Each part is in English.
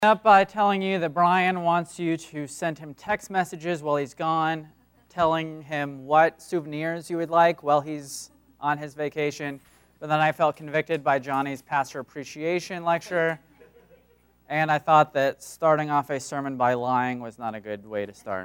Up by telling you that Brian wants you to send him text messages while he's gone, telling him what souvenirs you would like while he's on his vacation. But then I felt convicted by Johnny's pastor appreciation lecture, and I thought that starting off a sermon by lying was not a good way to start.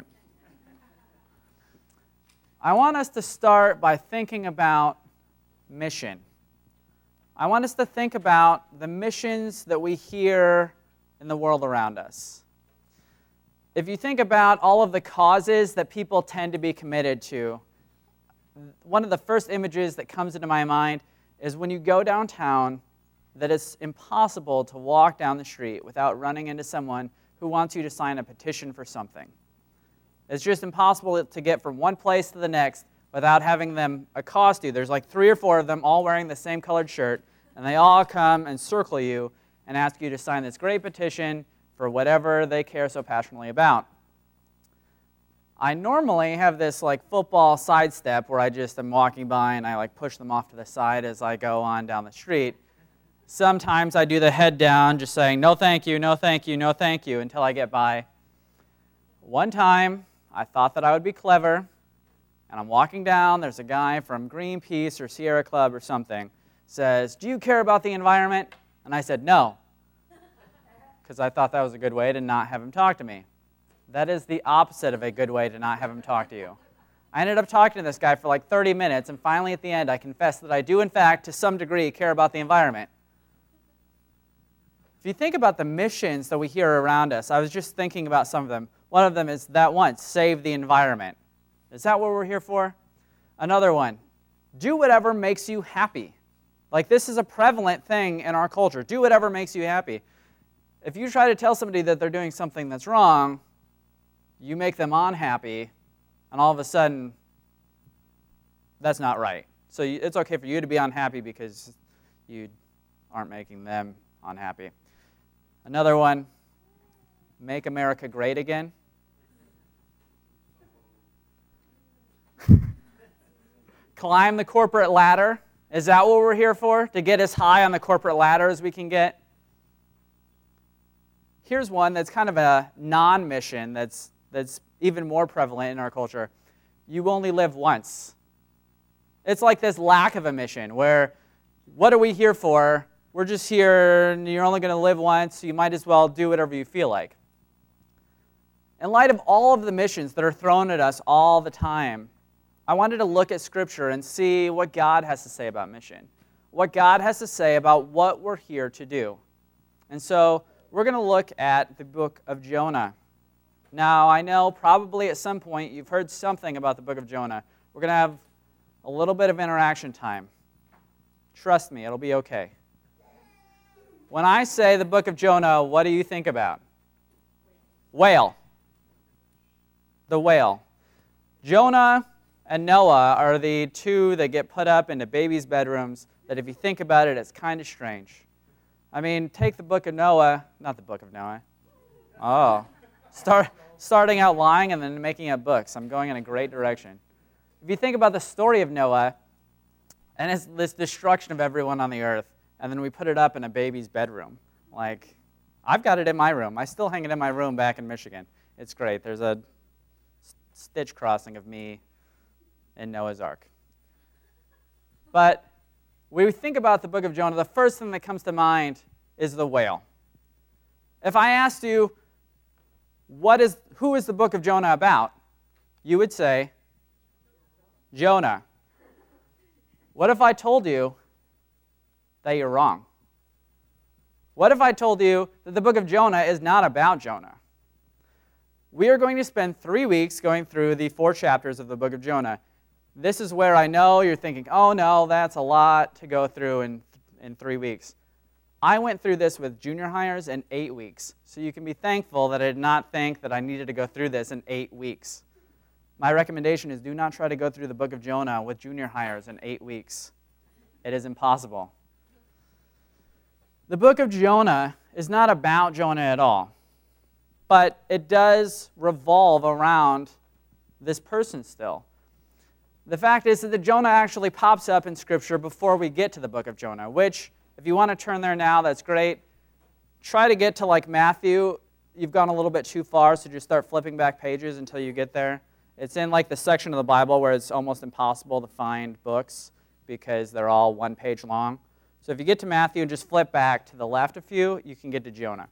I want us to start by thinking about mission. I want us to think about the missions that we hear in the world around us. If you think about all of the causes that people tend to be committed to, one of the first images that comes into my mind is when you go downtown, that it's impossible to walk down the street without running into someone who wants you to sign a petition for something. It's just impossible to get from one place to the next without having them accost you. There's like 3 or 4 of them all wearing the same colored shirt, and they all come and circle you and ask you to sign this great petition for whatever they care so passionately about. I normally have this like football sidestep where I just am walking by and I like push them off to the side as I go on down the street. Sometimes I do the head down, just saying, no thank you, no thank you, no thank you, until I get by. One time, I thought that I would be clever, and I'm walking down, there's a guy from Greenpeace or Sierra Club or something, says, do you care about the environment? And I said, no, because I thought that was a good way to not have him talk to me. That is the opposite of a good way to not have him talk to you. I ended up talking to this guy for like 30 minutes, and finally at the end I confessed that I do in fact, to some degree, care about the environment. If you think about the missions that we hear around us, I was just thinking about some of them. One of them is that one, save the environment. Is that what we're here for? Another one, do whatever makes you happy. Like this is a prevalent thing in our culture. Do whatever makes you happy. If you try to tell somebody that they're doing something that's wrong, you make them unhappy, and all of a sudden, that's not right. So it's okay for you to be unhappy because you aren't making them unhappy. Another one, make America great again. Climb the corporate ladder. Is that what we're here for? To get as high on the corporate ladder as we can get? Here's one that's kind of a non-mission that's even more prevalent in our culture. You only live once. It's like this lack of a mission where, what are we here for? We're just here, and you're only going to live once, so you might as well do whatever you feel like. In light of all of the missions that are thrown at us all the time, I wanted to look at Scripture and see what God has to say about mission, what God has to say about what we're here to do. And so we're going to look at the book of Jonah. Now, I know probably at some point you've heard something about the book of Jonah. We're going to have a little bit of interaction time. Trust me, it'll be okay. When I say the book of Jonah, what do you think about? Whale. The whale. Jonah and Noah are the 2 that get put up into babies' bedrooms that if you think about it, it's kind of strange. I mean, take the book of Noah, not the book of Noah. Oh, starting out lying and then making up books. I'm going in a great direction. If you think about the story of Noah, and it's this destruction of everyone on the earth, and then we put it up in a baby's bedroom. Like, I've got it in my room. I still hang it in my room back in Michigan. It's great. There's a stitch crossing of me in Noah's Ark. But when we think about the book of Jonah, the first thing that comes to mind is the whale. If I asked you, who is the book of Jonah about? You would say, Jonah. What if I told you that you're wrong? What if I told you that the book of Jonah is not about Jonah? We are going to spend 3 weeks going through the 4 chapters of the book of Jonah. This is where I know you're thinking, oh no, that's a lot to go through in 3 weeks. I went through this with junior hires in 8 weeks, so you can be thankful that I did not think that I needed to go through this in 8 weeks. My recommendation is do not try to go through the book of Jonah with junior hires in 8 weeks. It is impossible. The book of Jonah is not about Jonah at all, but it does revolve around this person still. The fact is that Jonah actually pops up in Scripture before we get to the book of Jonah, which, if you want to turn there now, that's great. try to get to like Matthew, you've gone a little bit too far, so just start flipping back pages until you get there. It's in like the section of the Bible where it's almost impossible to find books because they're all one page long. So if you get to Matthew and just flip back to the left a few, you can get to Jonah.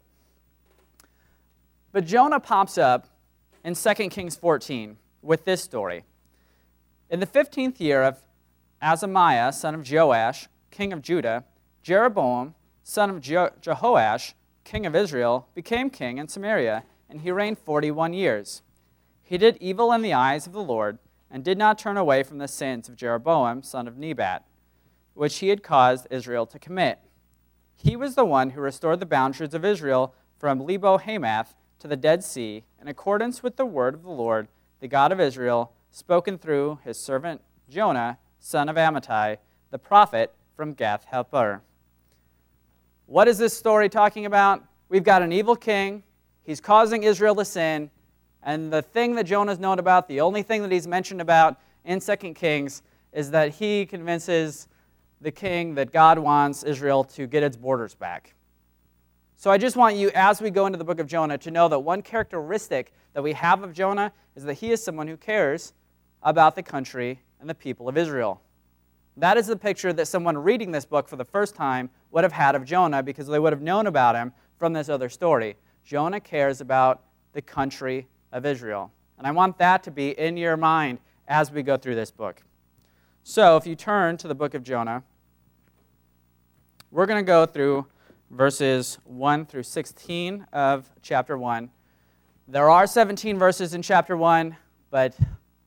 But Jonah pops up in 2 Kings 14 with this story. In the 15th year of Azariah, son of Joash, king of Judah, Jeroboam, son of Jehoash, king of Israel, became king in Samaria, and he reigned 41 years. He did evil in the eyes of the Lord, and did not turn away from the sins of Jeroboam, son of Nebat, which he had caused Israel to commit. He was the one who restored the boundaries of Israel from Lebo-Hamath to the Dead Sea, in accordance with the word of the Lord, the God of Israel, spoken through his servant Jonah, son of Amittai, the prophet from Gath-hepher. What is this story talking about? We've got an evil king. He's causing Israel to sin. And the thing that Jonah's known about, the only thing that he's mentioned about in 2 Kings, is that he convinces the king that God wants Israel to get its borders back. So I just want you, as we go into the book of Jonah, to know that one characteristic that we have of Jonah is that he is someone who cares about the country and the people of Israel. That is the picture that someone reading this book for the first time would have had of Jonah, because they would have known about him from this other story. Jonah cares about the country of Israel. And I want that to be in your mind as we go through this book. So if you turn to the book of Jonah, we're going to go through verses 1 through 16 of chapter 1. There are 17 verses in chapter 1, but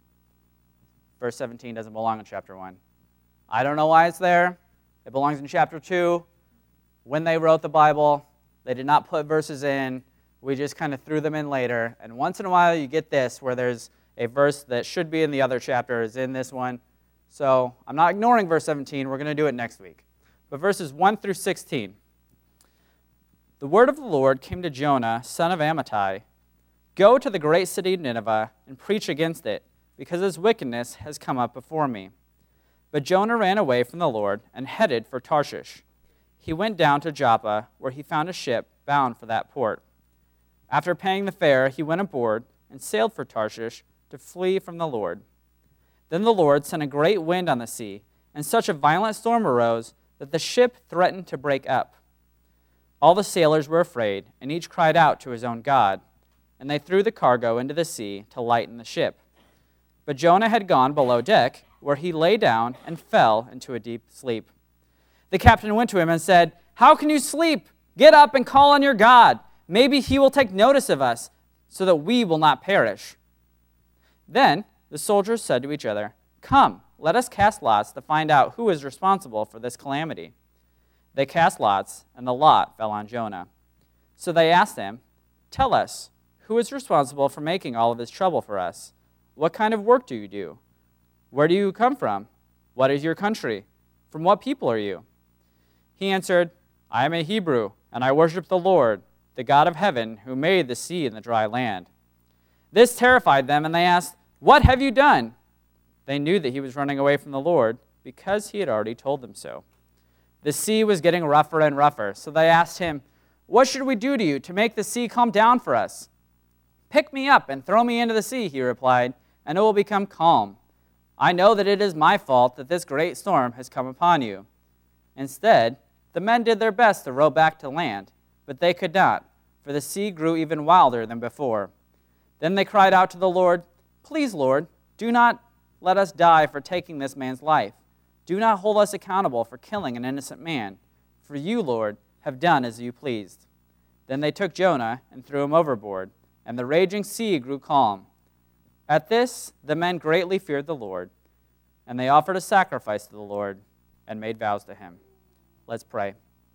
verse 17 doesn't belong in chapter 1. I don't know why it's there. It belongs in chapter 2. When they wrote the Bible, they did not put verses in. We just kind of threw them in later. And once in a while you get this, where there's a verse that should be in the other chapter is in this one. So I'm not ignoring verse 17. We're going to do it next week. But verses 1 through 16. The word of the Lord came to Jonah, son of Amittai. Go to the great city of Nineveh and preach against it, because its wickedness has come up before me. But Jonah ran away from the Lord and headed for Tarshish. He went down to Joppa, where he found a ship bound for that port. After paying the fare, he went aboard and sailed for Tarshish to flee from the Lord. Then the Lord sent a great wind on the sea, and such a violent storm arose that the ship threatened to break up. All the sailors were afraid, and each cried out to his own God, and they threw the cargo into the sea to lighten the ship. But Jonah had gone below deck, where he lay down and fell into a deep sleep. The captain went to him and said, "How can you sleep? Get up and call on your God. Maybe he will take notice of us, so that we will not perish." Then the soldiers said to each other, "Come, let us cast lots to find out who is responsible for this calamity." They cast lots, and the lot fell on Jonah. So they asked him, "Tell us, who is responsible for making all of this trouble for us? What kind of work do you do? Where do you come from? What is your country? From what people are you?" He answered, "I am a Hebrew, and I worship the Lord, the God of heaven, who made the sea and the dry land." This terrified them, and they asked, "What have you done?" They knew that he was running away from the Lord, because he had already told them so. The sea was getting rougher and rougher, so they asked him, "What should we do to you to make the sea calm down for us?" "Pick me up and throw me into the sea," he replied, "and it will become calm. I know that it is my fault that this great storm has come upon you." Instead, the men did their best to row back to land, but they could not, for the sea grew even wilder than before. Then they cried out to the Lord, "Please, Lord, do not let us die for taking this man's life. Do not hold us accountable for killing an innocent man, for you, Lord, have done as you pleased." Then they took Jonah and threw him overboard, and the raging sea grew calm. At this, the men greatly feared the Lord, and they offered a sacrifice to the Lord and made vows to him. Let's pray.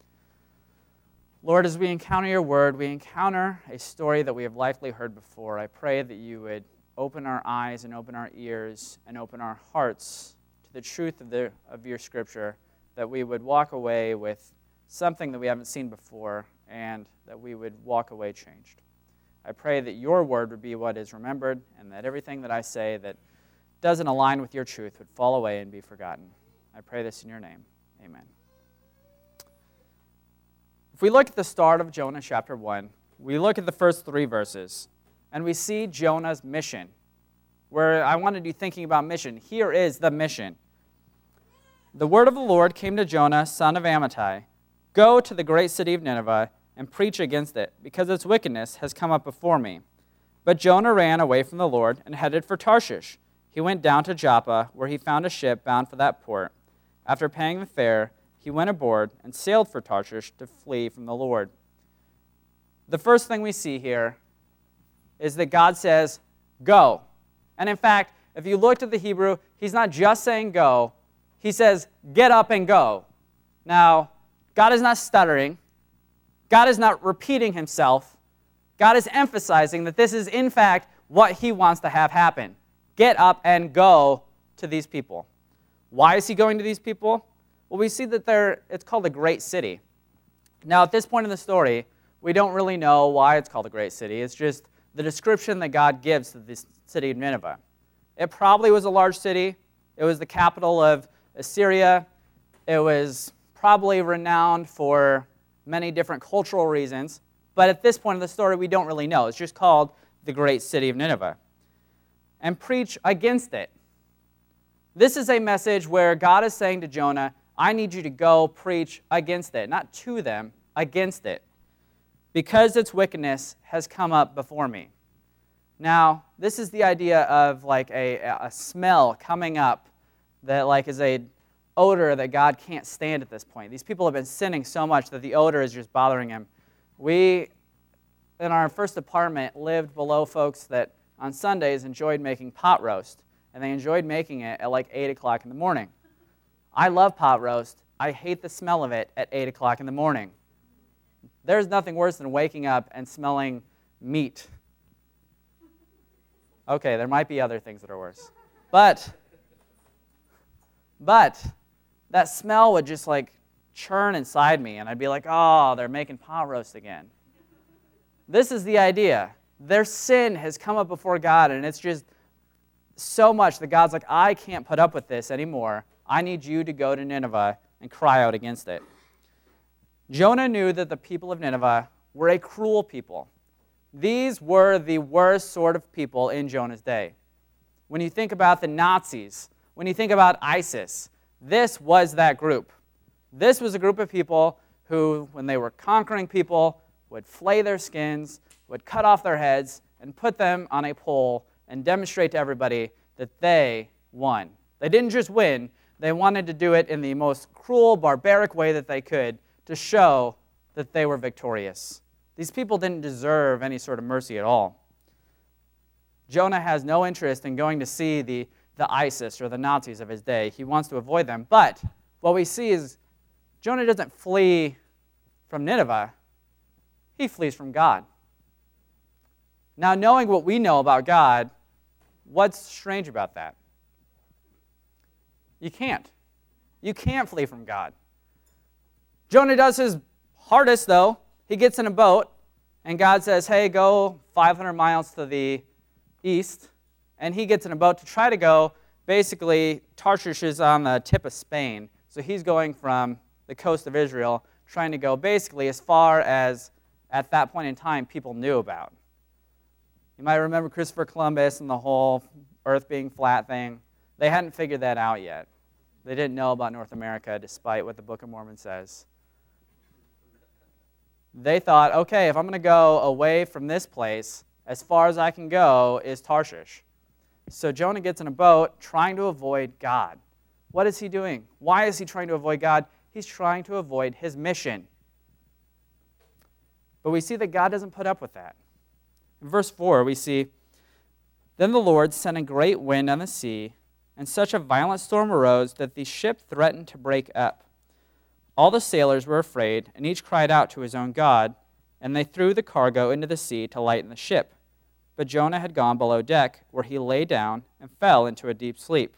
Lord, as we encounter your word, we encounter a story that we have likely heard before. I pray that you would open our eyes and open our ears and open our hearts to the truth of your scripture, that we would walk away with something that we haven't seen before, and that we would walk away changed. I pray that your word would be what is remembered, and that everything that I say that doesn't align with your truth would fall away and be forgotten. I pray this in your name. Amen. If we look at the start of Jonah chapter 1, we look at the first 3 verses, and we see Jonah's mission, where I wanted you thinking about mission. Here is the mission. The word of the Lord came to Jonah, son of Amittai. Go to the great city of Nineveh and preach against it, because its wickedness has come up before me. But Jonah ran away from the Lord and headed for Tarshish. He went down to Joppa, where he found a ship bound for that port. After paying the fare, he went aboard and sailed for Tarshish to flee from the Lord. The first thing we see here is that God says, go. And in fact, if you looked at the Hebrew, he's not just saying go, he says, get up and go. Now, God is not stuttering. God is not repeating himself. God is emphasizing that this is, in fact, what he wants to have happen. Get up and go to these people. Why is he going to these people? Well, we see that it's called a great city. Now, at this point in the story, we don't really know why it's called a great city. It's just the description that God gives to this city of Nineveh. It probably was a large city. It was the capital of Assyria. It was probably renowned for many different cultural reasons. But at this point in the story, we don't really know. It's just called the great city of Nineveh. And preach against it. This is a message where God is saying to Jonah, I need you to go preach against it. Not to them, against it. Because its wickedness has come up before me. Now, this is the idea of like a smell coming up that like is a odor that God can't stand at this point. These people have been sinning so much that the odor is just bothering him. We, in our first apartment, lived below folks that on Sundays enjoyed making pot roast. And they enjoyed making it at like 8 o'clock in the morning. I love pot roast. I hate the smell of it at 8 o'clock in the morning. There's nothing worse than waking up and smelling meat. Okay, there might be other things that are worse. But that smell would just like churn inside me, and I'd be like, oh, they're making pot roast again. This is the idea. Their sin has come up before God, and it's just so much that God's like, I can't put up with this anymore. I need you to go to Nineveh and cry out against it. Jonah knew that the people of Nineveh were a cruel people. These were the worst sort of people in Jonah's day. When you think about the Nazis, when you think about ISIS, this was that group. This was a group of people who, when they were conquering people, would flay their skins, would cut off their heads, and put them on a pole and demonstrate to everybody that they won. They didn't just win, they wanted to do it in the most cruel, barbaric way that they could to show that they were victorious. These people didn't deserve any sort of mercy at all. Jonah has no interest in going to see the ISIS or the Nazis of his day. He wants to avoid them. But what we see is Jonah doesn't flee from Nineveh. He flees from God. Now, knowing what we know about God, what's strange about that? You can't. You can't flee from God. Jonah does his hardest, though. He gets in a boat, and God says, hey, go 500 miles to the east. And he gets in a boat to try to go. Basically, Tarshish is on the tip of Spain. So he's going from the coast of Israel, trying to go basically as far as, at that point in time, people knew about. You might remember Christopher Columbus and the whole earth being flat thing. They hadn't figured that out yet. They didn't know about North America, despite what the Book of Mormon says. They thought, okay, if I'm going to go away from this place, as far as I can go is Tarshish. So Jonah gets in a boat trying to avoid God. What is he doing? Why is he trying to avoid God? He's trying to avoid his mission. But we see that God doesn't put up with that. In verse 4, we see, then the Lord sent a great wind on the sea, and such a violent storm arose that the ship threatened to break up. All the sailors were afraid, and each cried out to his own God, and they threw the cargo into the sea to lighten the ship. But Jonah had gone below deck, where he lay down and fell into a deep sleep.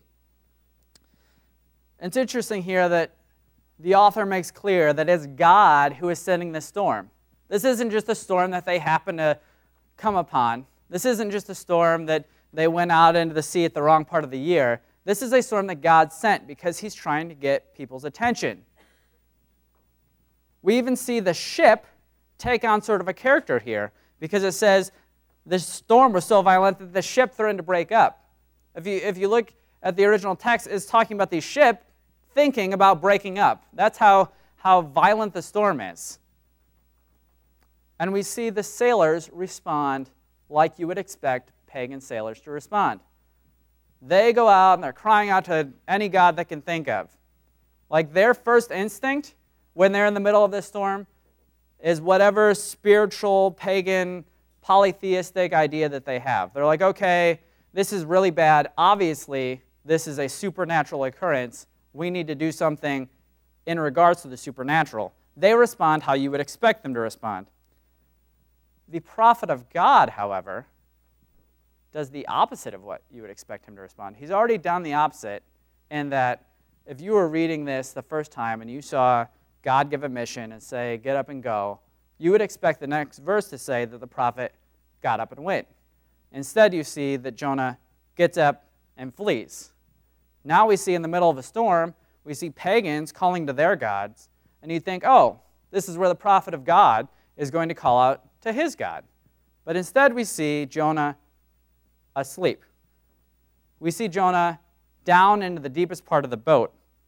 It's interesting here that the author makes clear that it's God who is sending this storm. This isn't just a storm that they happen to come upon. This isn't just a storm that they went out into the sea at the wrong part of the year. This is a storm that God sent because he's trying to get people's attention. We even see the ship take on sort of a character here, because it says the storm was so violent that the ship threatened to break up. If you look at the original text, it's talking about the ship thinking about breaking up. That's how violent the storm is. And we see the sailors respond like you would expect pagan sailors to respond. They go out and they're crying out to any god they can think of. Like their first instinct when they're in the middle of this storm is whatever spiritual, pagan, polytheistic idea that they have. They're like, okay, this is really bad. Obviously, this is a supernatural occurrence. We need to do something in regards to the supernatural. They respond how you would expect them to respond. The prophet of God, however, does the opposite of what you would expect him to respond. He's already done the opposite in that if you were reading this the first time and you saw God give a mission and say, get up and go, you would expect the next verse to say that the prophet got up and went. Instead, you see that Jonah gets up and flees. Now we see in the middle of a storm, we see pagans calling to their gods, and you think, oh, this is where the prophet of God is going to call out to his God. But instead we see Jonah asleep. We see Jonah down into the deepest part of the boat.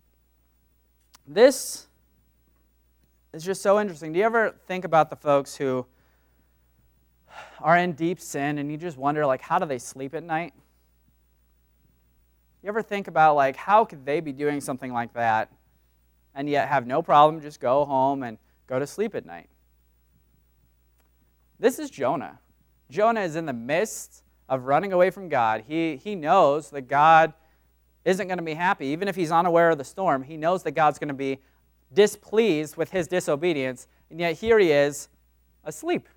This is just so interesting. Do you ever think about the folks who are in deep sin and you just wonder, like, how do they sleep at night? You ever think about, like, how could they be doing something like that and yet have no problem just go home and go to sleep at night? This is Jonah. Jonah is in the midst of running away from God. He knows that God isn't going to be happy. Even if he's unaware of the storm, he knows that God's going to be displeased with his disobedience, and yet here he is asleep.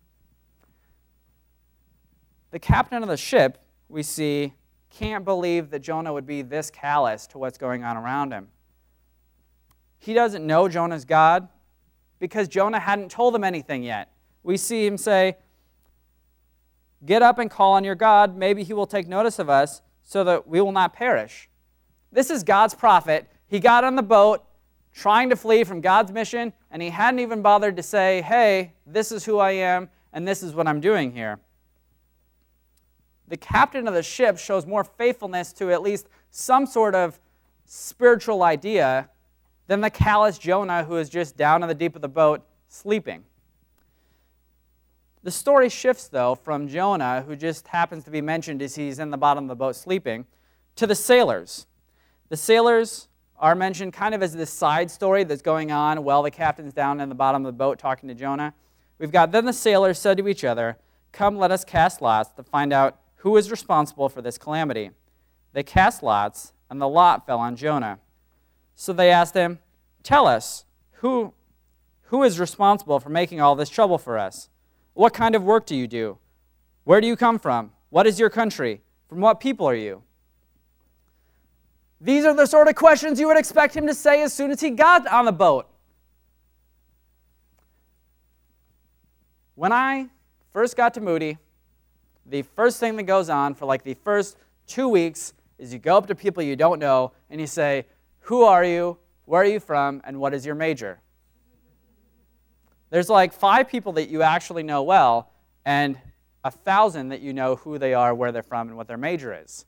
The captain of the ship, we see, can't believe that Jonah would be this callous to what's going on around him. He doesn't know Jonah's God because Jonah hadn't told him anything yet. We see him say, get up and call on your God. Maybe he will take notice of us so that we will not perish. This is God's prophet. He got on the boat trying to flee from God's mission, and he hadn't even bothered to say, hey, this is who I am, and this is what I'm doing here. The captain of the ship shows more faithfulness to at least some sort of spiritual idea than the callous Jonah who is just down in the deep of the boat sleeping. The story shifts, though, from Jonah, who just happens to be mentioned as he's in the bottom of the boat sleeping, to the sailors. The sailors are mentioned kind of as this side story that's going on while the captain's down in the bottom of the boat talking to Jonah. We've got, then the sailors said to each other, come, let us cast lots to find out who is responsible for this calamity. They cast lots, and the lot fell on Jonah. So they asked him, tell us, who is responsible for making all this trouble for us? What kind of work do you do? Where do you come from? What is your country? From what people are you? These are the sort of questions you would expect him to say as soon as he got on the boat. When I first got to Moody, the first thing that goes on for like the first 2 weeks is you go up to people you don't know and you say, who are you, where are you from, and what is your major? There's like 5 people that you actually know well, and 1,000 that you know who they are, where they're from, and what their major is.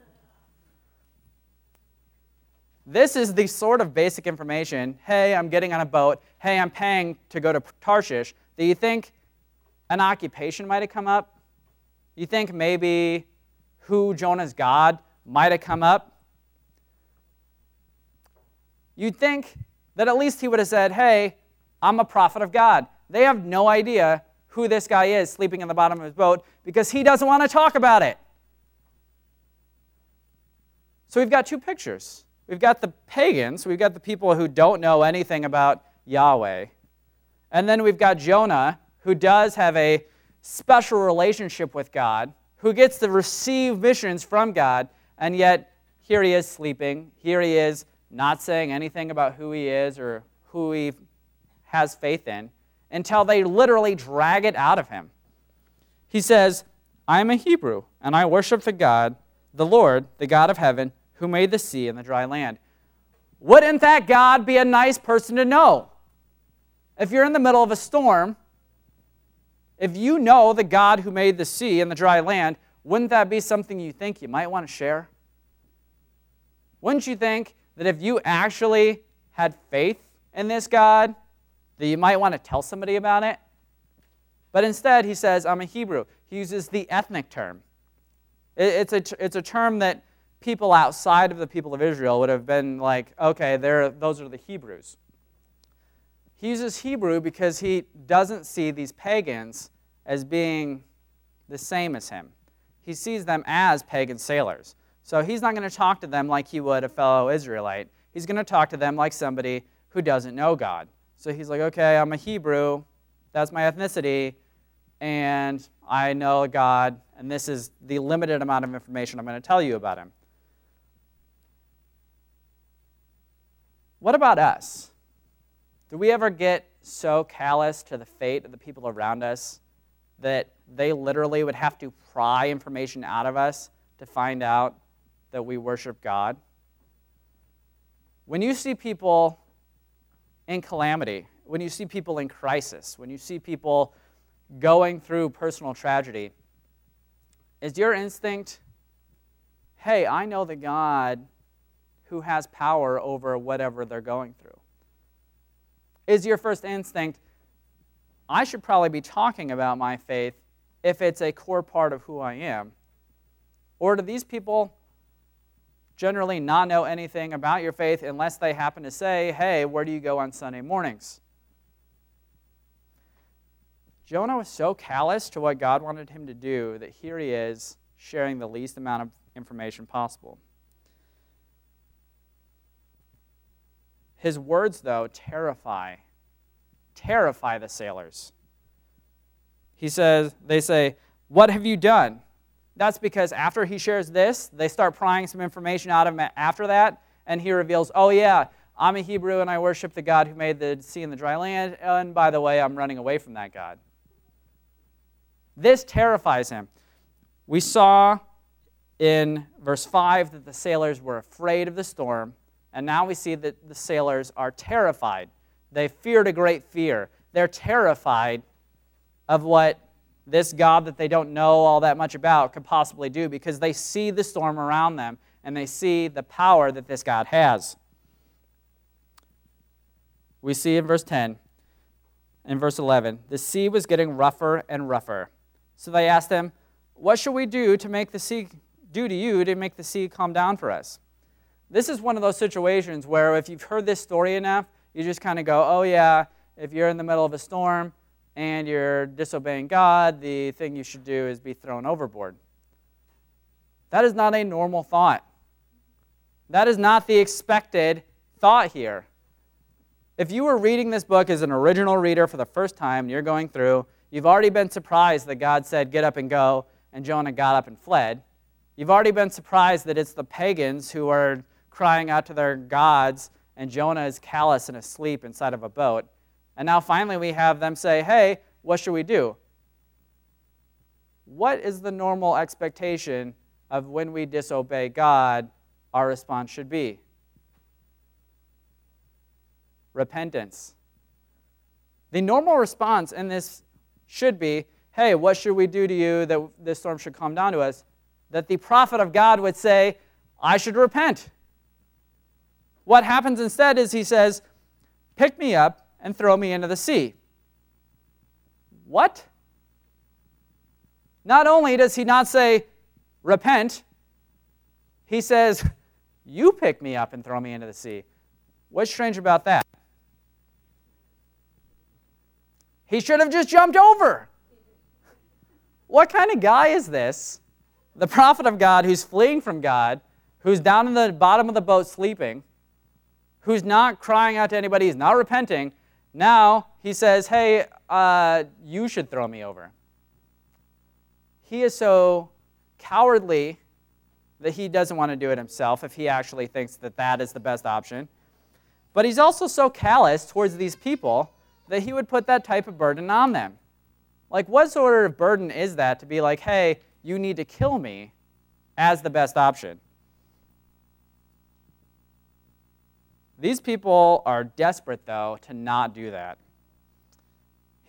This is the sort of basic information, hey, I'm getting on a boat, hey, I'm paying to go to Tarshish, that you think an occupation might have come up. You think maybe who Jonah's God might have come up. You'd think that at least he would have said, hey, I'm a prophet of God. They have no idea who this guy is sleeping in the bottom of his boat because he doesn't want to talk about it. So we've got 2 pictures. We've got the pagans, we've got the people who don't know anything about Yahweh. And then we've got Jonah, who does have a special relationship with God, who gets to receive missions from God, and yet here he is sleeping. Here he is not saying anything about who he is or who he has faith in until they literally drag it out of him. He says, I am a Hebrew, and I worship the God, the Lord, the God of heaven, who made the sea and the dry land. Wouldn't that God be a nice person to know? If you're in the middle of a storm, if you know the God who made the sea and the dry land, wouldn't that be something you think you might want to share? Wouldn't you think that if you actually had faith in this God, that you might want to tell somebody about it? But instead, he says, I'm a Hebrew. He uses the ethnic term. It's a term that people outside of the people of Israel would have been like, okay, those are the Hebrews. He uses Hebrew because he doesn't see these pagans as being the same as him. He sees them as pagan sailors. So he's not going to talk to them like he would a fellow Israelite. He's going to talk to them like somebody who doesn't know God. So he's like, okay, I'm a Hebrew. That's my ethnicity. And I know God. And this is the limited amount of information I'm going to tell you about him. What about us? Do we ever get so callous to the fate of the people around us that they literally would have to pry information out of us to find out that we worship God? When you see people in calamity, when you see people in crisis, when you see people going through personal tragedy, is your instinct, hey, I know the God who has power over whatever they're going through? Is your first instinct, I should probably be talking about my faith if it's a core part of who I am? Or do these people generally not know anything about your faith unless they happen to say, hey, where do you go on Sunday mornings? Jonah was so callous to what God wanted him to do that here he is sharing the least amount of information possible. His words, though, terrify the sailors. They say, what have you done? That's because after he shares this, they start prying some information out of him after that, and he reveals, oh yeah, I'm a Hebrew and I worship the God who made the sea and the dry land, and by the way, I'm running away from that God. This terrifies him. We saw in verse 5 that the sailors were afraid of the storm, and now we see that the sailors are terrified. They feared a great fear. They're terrified of what this God that they don't know all that much about could possibly do because they see the storm around them and they see the power that this God has. We see in verse 10, in verse 11, the sea was getting rougher and rougher. So they asked him, what shall we do to make the sea calm down for us? This is one of those situations where if you've heard this story enough, you just kind of go, oh yeah, if you're in the middle of a storm and you're disobeying God, the thing you should do is be thrown overboard. That is not a normal thought. That is not the expected thought here. If you were reading this book as an original reader for the first time and you're going through, you've already been surprised that God said, get up and go, and Jonah got up and fled. You've already been surprised that it's the pagans who are crying out to their gods, and Jonah is callous and asleep inside of a boat. And now finally we have them say, hey, what should we do? What is the normal expectation of when we disobey God, our response should be? Repentance. The normal response in this should be, hey, what should we do to you that this storm should calm down to us? That the prophet of God would say, I should repent. What happens instead is he says, pick me up and throw me into the sea. What? Not only does he not say, repent, he says, you pick me up and throw me into the sea. What's strange about that? He should have just jumped over. What kind of guy is this? The prophet of God who's fleeing from God, who's down in the bottom of the boat sleeping, who's not crying out to anybody, he's not repenting. Now he says, hey, you should throw me over. He is so cowardly that he doesn't want to do it himself if he actually thinks that that is the best option. But he's also so callous towards these people that he would put that type of burden on them. Like, what sort of burden is that to be like, hey, you need to kill me as the best option? These people are desperate, though, to not do that.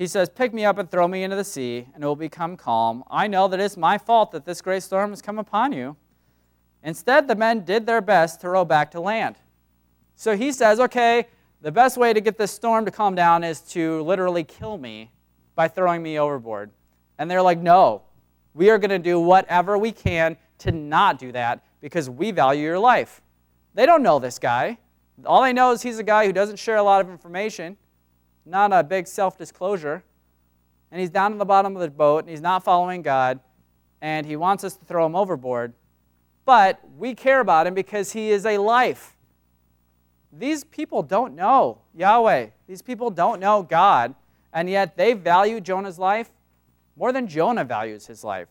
He says, pick me up and throw me into the sea, and it will become calm. I know that it's my fault that this great storm has come upon you. Instead, the men did their best to row back to land. So he says, okay, the best way to get this storm to calm down is to literally kill me by throwing me overboard. And they're like, no, we are going to do whatever we can to not do that because we value your life. They don't know this guy. All they know is he's a guy who doesn't share a lot of information, not a big self-disclosure, and he's down at the bottom of the boat, and he's not following God, and he wants us to throw him overboard. But we care about him because he is a life. These people don't know Yahweh. These people don't know God, and yet they value Jonah's life more than Jonah values his life.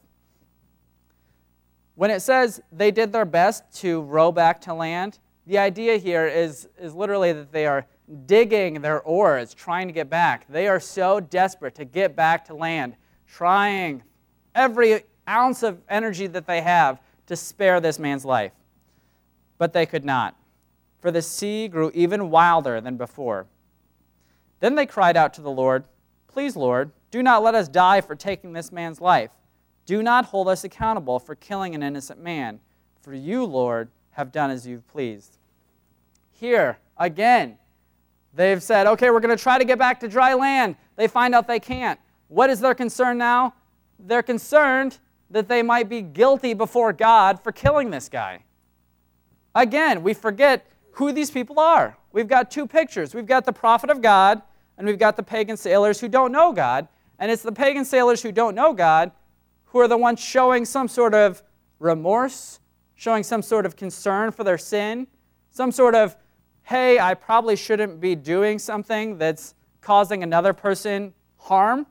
When it says they did their best to row back to land, the idea here is literally that they are digging their oars, trying to get back. They are so desperate to get back to land, trying every ounce of energy that they have to spare this man's life. But they could not, for the sea grew even wilder than before. Then they cried out to the Lord, please, Lord, do not let us die for taking this man's life. Do not hold us accountable for killing an innocent man, for you, Lord, have done as you've pleased. Here, again, they've said, okay, we're going to try to get back to dry land. They find out they can't. What is their concern now? They're concerned that they might be guilty before God for killing this guy. Again, we forget who these people are. We've got two pictures. We've got the prophet of God, and we've got the pagan sailors who don't know God. And it's the pagan sailors who don't know God who are the ones showing some sort of remorse, showing some sort of concern for their sin, some sort of, hey, I probably shouldn't be doing something that's causing another person harm.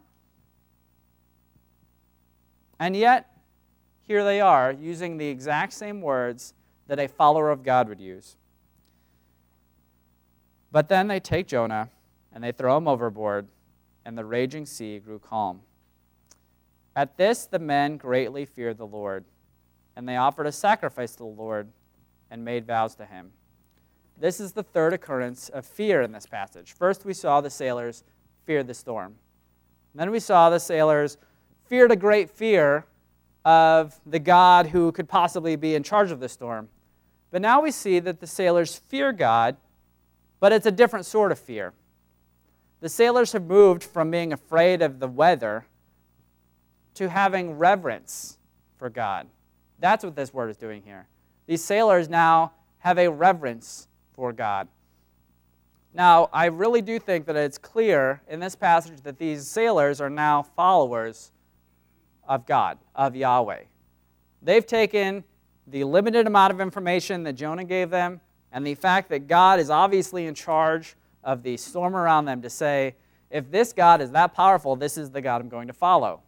And yet, here they are, using the exact same words that a follower of God would use. But then they take Jonah, and they throw him overboard, and the raging sea grew calm. At this, the men greatly feared the Lord, and they offered a sacrifice to the Lord and made vows to him. This is the third occurrence of fear in this passage. First, we saw the sailors feared the storm. Then we saw the sailors feared a great fear of the God who could possibly be in charge of the storm. But now we see that the sailors fear God, but it's a different sort of fear. The sailors have moved from being afraid of the weather to having reverence for God. That's what this word is doing here. These sailors now have a reverence for God. Now, I really do think that it's clear in this passage that these sailors are now followers of God, of Yahweh. They've taken the limited amount of information that Jonah gave them and the fact that God is obviously in charge of the storm around them to say, if this God is that powerful, this is the God I'm going to follow.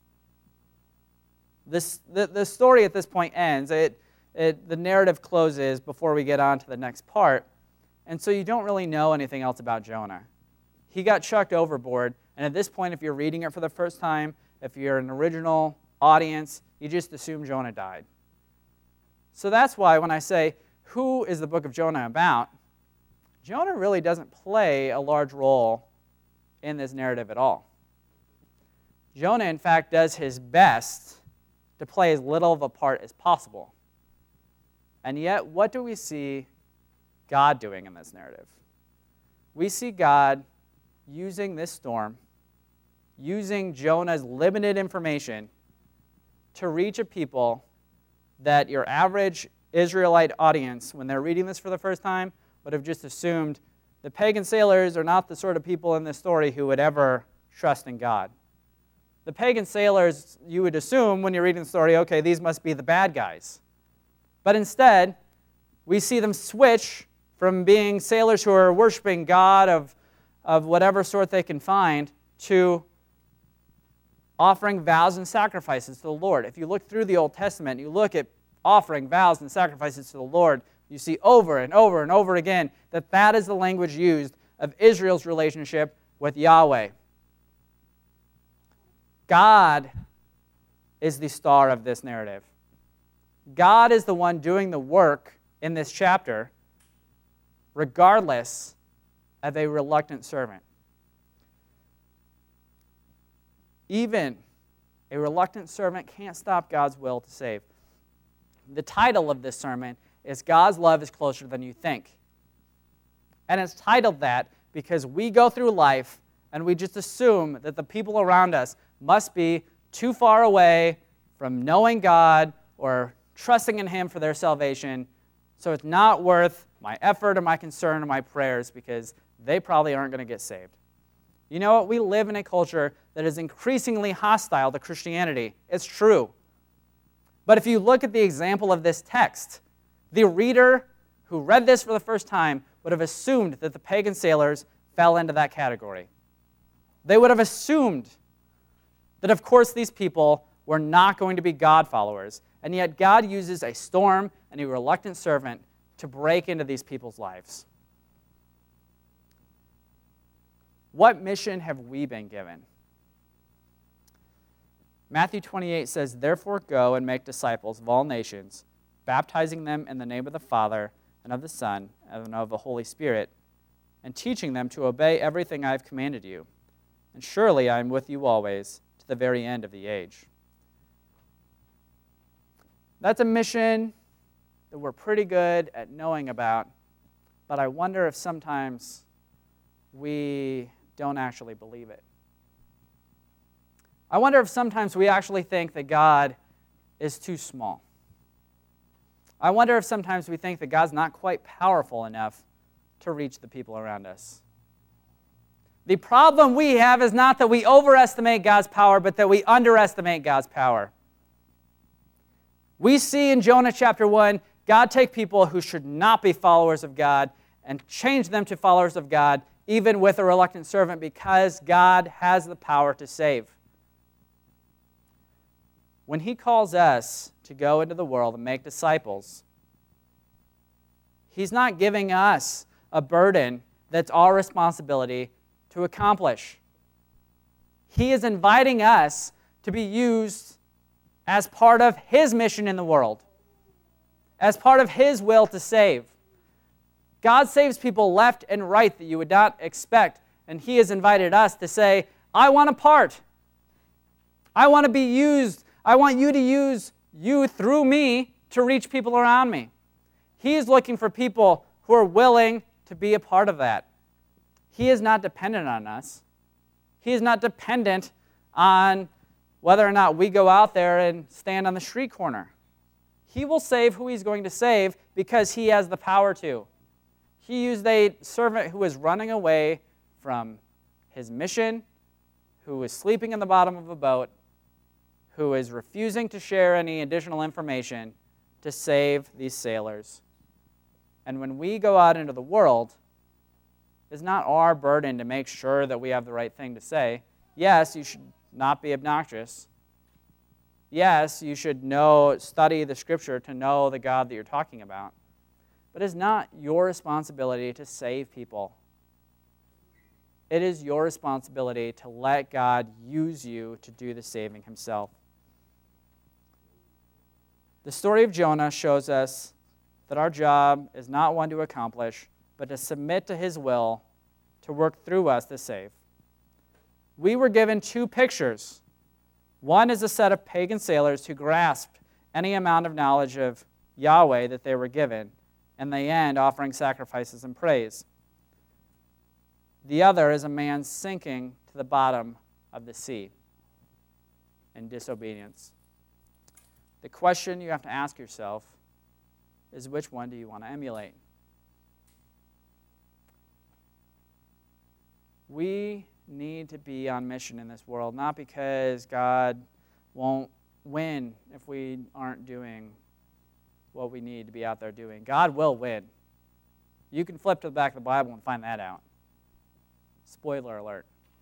The story at this point ends. The narrative closes before we get on to the next part. And so you don't really know anything else about Jonah. He got chucked overboard. And at this point, if you're reading it for the first time, if you're an original audience, you just assume Jonah died. So that's why when I say, who is the book of Jonah about? Jonah really doesn't play a large role in this narrative at all. Jonah, in fact, does his best to play as little of a part as possible. And yet, what do we see God doing in this narrative? We see God using this storm, using Jonah's limited information to reach a people that your average Israelite audience, when they're reading this for the first time, would have just assumed the pagan sailors are not the sort of people in this story who would ever trust in God. The pagan sailors, you would assume when you're reading the story, okay, these must be the bad guys. But instead, we see them switch from being sailors who are worshiping God of whatever sort they can find to offering vows and sacrifices to the Lord. If you look through the Old Testament, you look at offering vows and sacrifices to the Lord, you see over and over and over again that that is the language used of Israel's relationship with Yahweh. God is the star of this narrative. God is the one doing the work in this chapter, regardless of a reluctant servant. Even a reluctant servant can't stop God's will to save. The title of this sermon is God's Love is Closer Than You Think. And it's titled that because we go through life and we just assume that the people around us must be too far away from knowing God or trusting in Him for their salvation, so it's not worth my effort or my concern or my prayers because they probably aren't going to get saved. You know what? We live in a culture that is increasingly hostile to Christianity. It's true. But if you look at the example of this text, the reader who read this for the first time would have assumed that the pagan sailors fell into that category. They would have assumed that, of course, these people were not going to be God followers, and yet God uses a storm and a reluctant servant to break into these people's lives. What mission have we been given? Matthew 28 says, "Therefore go and make disciples of all nations, baptizing them in the name of the Father and of the Son and of the Holy Spirit, and teaching them to obey everything I have commanded you. And surely I am with you always to the very end of the age." That's a mission that we're pretty good at knowing about, but I wonder if sometimes we don't actually believe it. I wonder if sometimes we actually think that God is too small. I wonder if sometimes we think that God's not quite powerful enough to reach the people around us. The problem we have is not that we overestimate God's power, but that we underestimate God's power. We see in Jonah chapter 1, God take people who should not be followers of God and change them to followers of God, even with a reluctant servant, because God has the power to save. When He calls us to go into the world and make disciples, He's not giving us a burden that's our responsibility to accomplish. He is inviting us to be used as part of His mission in the world, as part of His will to save. God saves people left and right that you would not expect, and He has invited us to say, I want a part. I want to be used. I want you to use you through me to reach people around me. He is looking for people who are willing to be a part of that. He is not dependent on us. He is not dependent on whether or not we go out there and stand on the street corner. He will save who He's going to save because He has the power to. He used a servant who was running away from his mission, who was sleeping in the bottom of a boat, who is refusing to share any additional information to save these sailors. And when we go out into the world, it's not our burden to make sure that we have the right thing to say. Yes, you should not be obnoxious. Yes, you should study the Scripture to know the God that you're talking about. But it's not your responsibility to save people. It is your responsibility to let God use you to do the saving Himself. The story of Jonah shows us that our job is not one to accomplish, but to submit to His will to work through us to save. We were given two pictures. One is a set of pagan sailors who grasped any amount of knowledge of Yahweh that they were given, and they end offering sacrifices and praise. The other is a man sinking to the bottom of the sea in disobedience. The question you have to ask yourself is, which one do you want to emulate? We need to be on mission in this world, not because God won't win if we aren't doing what we need to be out there doing. God will win. You can flip to the back of the Bible and find that out. Spoiler alert.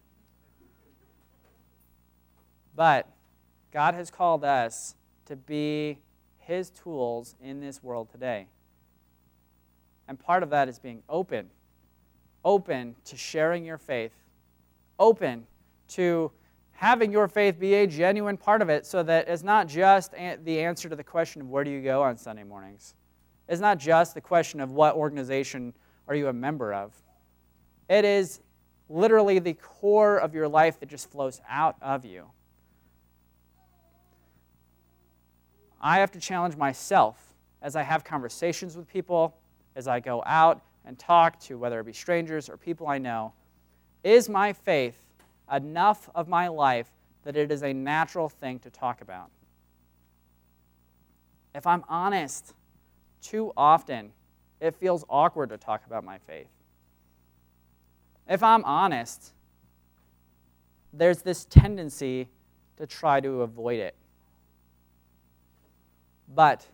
But God has called us to be His tools in this world today. And part of that is being open to sharing your faith, open to having your faith be a genuine part of it, so that it's not just the answer to the question of where do you go on Sunday mornings. It's not just the question of what organization are you a member of. It is literally the core of your life that just flows out of you. I have to challenge myself as I have conversations with people, as I go out and talk to whether it be strangers or people I know. Is my faith enough of my life that it is a natural thing to talk about? If I'm honest, too often it feels awkward to talk about my faith. If I'm honest, there's this tendency to try to avoid it. But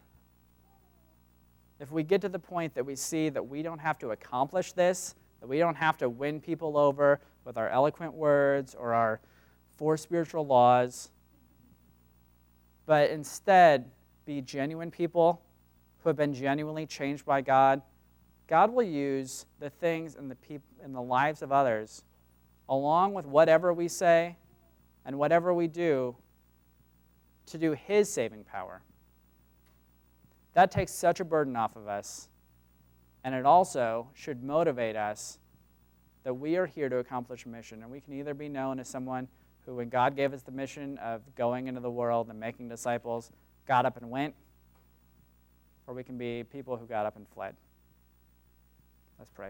if we get to the point that we see that we don't have to accomplish this, that we don't have to win people over with our eloquent words or our 4 spiritual laws, but instead be genuine people who have been genuinely changed by God, God will use the things in the lives of others, along with whatever we say and whatever we do, to do His saving power. That takes such a burden off of us, and it also should motivate us that we are here to accomplish a mission, and we can either be known as someone who, when God gave us the mission of going into the world and making disciples, got up and went, or we can be people who got up and fled. Let's pray.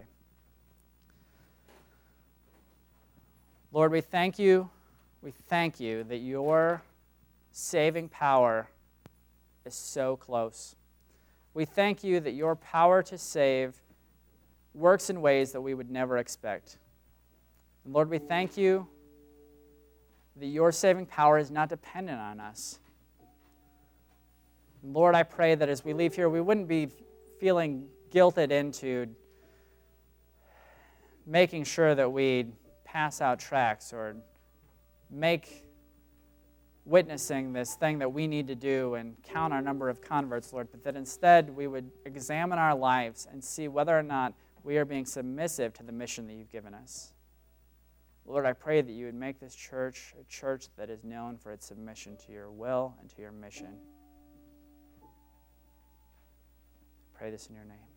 Lord, we thank you that your saving power is so close. We thank you that your power to save works in ways that we would never expect. And Lord, we thank you that your saving power is not dependent on us. And Lord, I pray that as we leave here, we wouldn't be feeling guilted into making sure that we pass out tracts or make witnessing this thing that we need to do and count our number of converts, Lord, but that instead we would examine our lives and see whether or not we are being submissive to the mission that you've given us. Lord, I pray that you would make this church a church that is known for its submission to your will and to your mission. I pray this in your name.